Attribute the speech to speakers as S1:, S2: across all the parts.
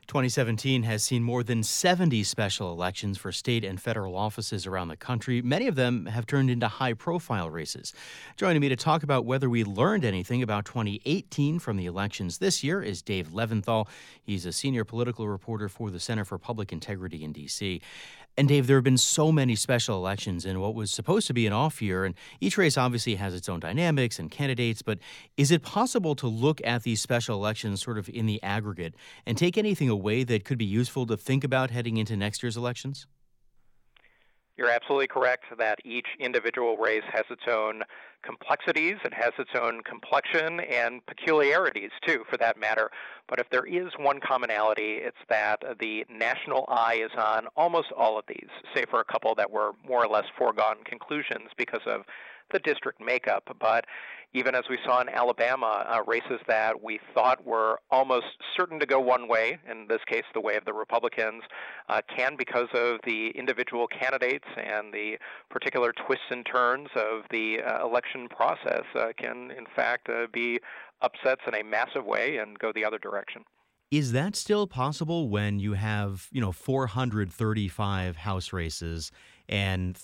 S1: 2017 has seen more than 70 special elections for state and federal offices around the country. Many of them have turned into high-profile races. Joining me to talk about whether we learned anything about 2018 from the elections this year is Dave Leventhal. He's a senior political reporter for the Center for Public Integrity in D.C. And Dave, there have been so many special elections in what was supposed to be an off year, and each race obviously has its own dynamics and candidates, but is it possible to look at these special elections sort of in the aggregate and take anything away that could be useful to think about heading into next year's elections?
S2: You're absolutely correct that each individual race has its own complexities, it has its own complexion and peculiarities, too, for that matter. But if there is one commonality, it's that the national eye is on almost all of these, save for a couple that were more or less foregone conclusions because of the district makeup. But even as we saw in Alabama, races that we thought were almost certain to go one way, in this case the way of the Republicans, can, because of the individual candidates and the particular twists and turns of the election process, can in fact be upsets in a massive way and go the other direction.
S1: Is that still possible when you have, 435 House races and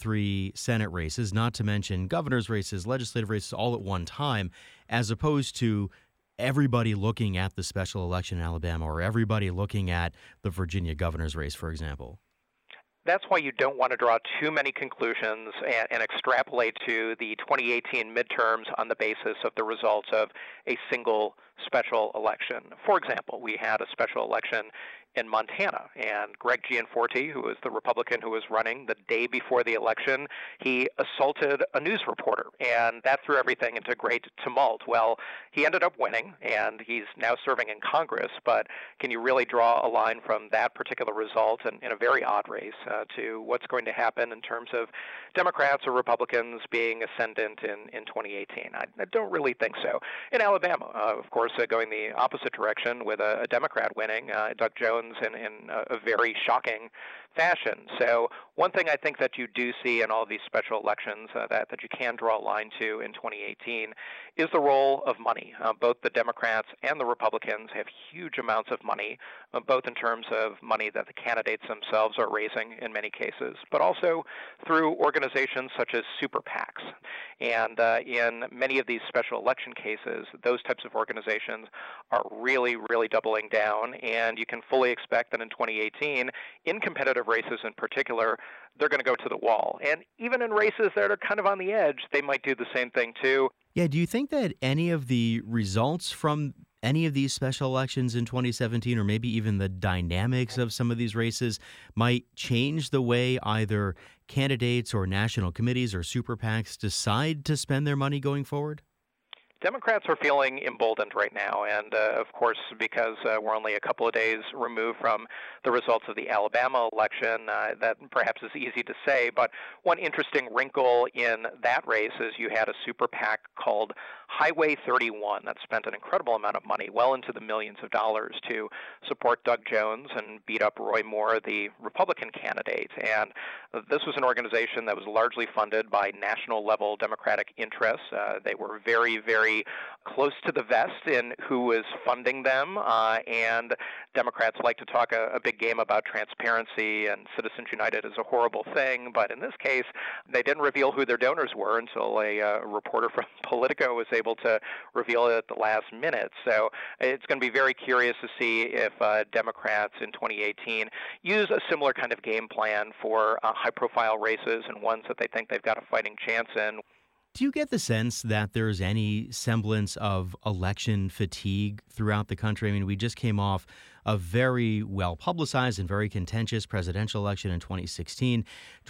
S1: 33 Senate races, not to mention governor's races, legislative races all at one time, as opposed to everybody looking at the special election in Alabama or everybody looking at the Virginia governor's race, for example?
S2: That's why you don't want to draw too many conclusions and extrapolate to the 2018 midterms on the basis of the results of a single special election. For example, we had a special election in Montana, and Greg Gianforte, who was the Republican who was running the day before the election, he assaulted a news reporter, and that threw everything into great tumult. Well, he ended up winning, and he's now serving in Congress, but can you really draw a line from that particular result in a very odd race to what's going to happen in terms of Democrats or Republicans being ascendant in 2018? I don't really think so. In Alabama, of course, going the opposite direction with a Democrat winning, Doug Jones in a very shocking fashion. So one thing I think that you do see in all of these special elections that you can draw a line to in 2018 is the role of money. Both the Democrats and the Republicans have huge amounts of money, both in terms of money that the candidates themselves are raising in many cases, but also through organizations such as super PACs. And in many of these special election cases, those types of organizations are really, really doubling down, and you can fully expect that in 2018, in competitive races in particular, they're going to go to the wall. And even in races that are kind of on the edge, they might do the same thing too.
S1: Yeah, do you think that any of the results from any of these special elections in 2017, or maybe even the dynamics of some of these races, might change the way either candidates or national committees or super PACs decide to spend their money going forward?
S2: Democrats are feeling emboldened right now, and of course, because we're only a couple of days removed from the results of the Alabama election, that perhaps is easy to say, but one interesting wrinkle in that race is you had a super PAC called Highway 31 that spent an incredible amount of money, well into the millions of dollars, to support Doug Jones and beat up Roy Moore, the Republican candidate. And this was an organization that was largely funded by national-level Democratic interests. They were very, very close to the vest in who was funding them, and Democrats like to talk a big game about transparency, and Citizens United is a horrible thing, but in this case, they didn't reveal who their donors were until a reporter from Politico was able to reveal it at the last minute. So it's going to be very curious to see if Democrats in 2018 use a similar kind of game plan for high-profile races and ones that they think they've got a fighting chance in.
S1: Do you get the sense that there's any semblance of election fatigue throughout the country? I mean, we just came off a very well-publicized and very contentious presidential election in 2016.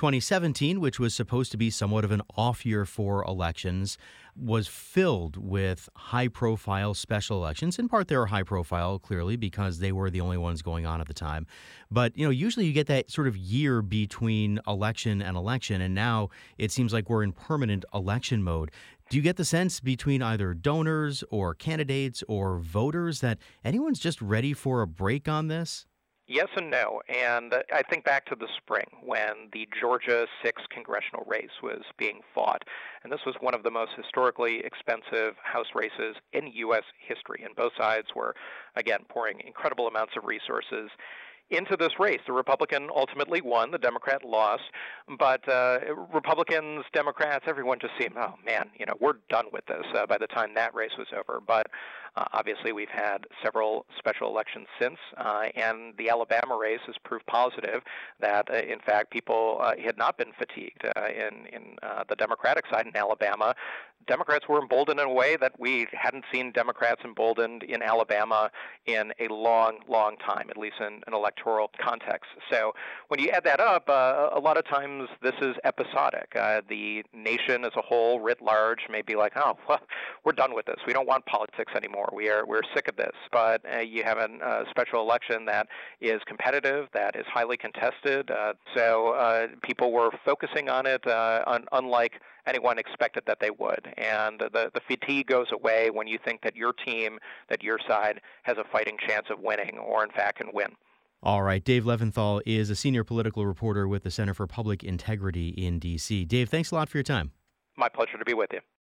S1: 2017, which was supposed to be somewhat of an off year for elections, was filled with high-profile special elections. In part, they were high-profile, clearly, because they were the only ones going on at the time. But, usually you get that sort of year between election and election, and now it seems like we're in permanent election mode. Do you get the sense between either donors or candidates or voters that anyone's just ready for a break on this?
S2: Yes and no. And I think back to the spring when the Georgia 6th congressional race was being fought. And this was one of the most historically expensive House races in U.S. history. And both sides were, again, pouring incredible amounts of resources into this race. The Republican ultimately won, the Democrat lost, but Republicans, Democrats, everyone just seemed, oh man, we're done with this by the time that race was over. But obviously we've had several special elections since, and the Alabama race has proved positive that, in fact, people had not been fatigued in the Democratic side in Alabama. Democrats were emboldened in a way that we hadn't seen Democrats emboldened in Alabama in a long, long time, at least in an electoral context. So when you add that up, a lot of times this is episodic. The nation as a whole, writ large, may be like, oh, well, we're done with this. We don't want politics anymore. We're sick of this. But you have a special election that is competitive, that is highly contested. So people were focusing on it, unlike anyone expected that they would. And the fatigue goes away when you think that your team, that your side has a fighting chance of winning, or in fact can win.
S1: All right. Dave Leventhal is a senior political reporter with the Center for Public Integrity in D.C. Dave, thanks a lot for your time.
S2: My pleasure to be with you.